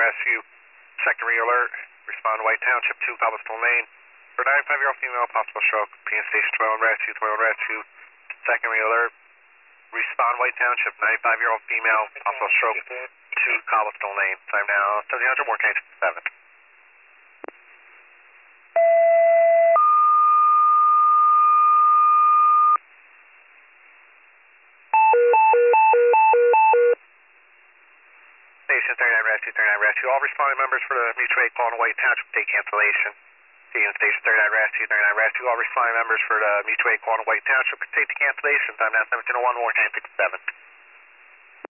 Rescue, secondary alert. Respond White Township 2, Cobblestone Lane. For 95-year-old female, possible stroke. PN Station 12 Rescue, secondary alert. Respond White Township, 95-year-old female, possible stroke, 2 Cobblestone Lane. Time now 1700, more change 7. Station 39 Rescue. All responding members for the mutual aid call in White Township take cancellation. Station 39 Rescue. All responding members for the mutual aid call in White Township take the cancellation. Time now 1701, more change 7.